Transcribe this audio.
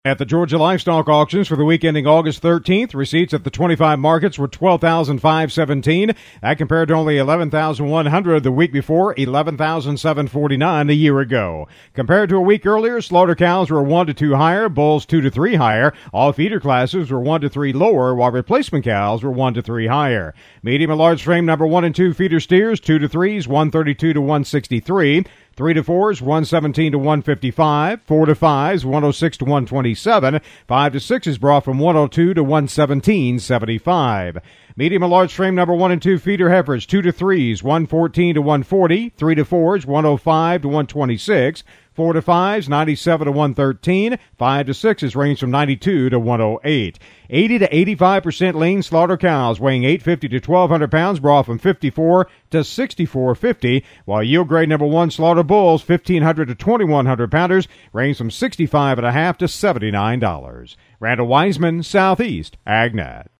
At the Georgia Livestock Auctions for the week ending August 13th, receipts at the 25 markets were $12,517. That compared to only $11,100 the week before, $11,749 a year ago. Compared to a week earlier, slaughter cows were 1 to 2 higher, bulls 2 to 3 higher. All feeder classes were 1 to 3 lower, while replacement cows were 1 to 3 higher. Medium and large frame number 1 and 2 feeder steers, 2 to 3s, 132 to 163. 3 to 4s, 117 to 155. 4 to 5s, 106 to 127. 5 to 6s brought from 102 to 117.75. Medium and large frame number 1 and 2 feeder heifers, 2 to 3s, 114 to 140. 3 to 4s, 105 to 126. 4 to 5s, 97 to 113. 5 to 6s range from 92 to 108. 80 to 85% lean slaughter cows weighing 850 to 1,200 pounds brought from 54 to 64.50, while yield grade number 1 slaughter bulls, 1,500 to 2,100 pounders, range from $65.50 to $79. Randall Wiseman, Southeast AgNet.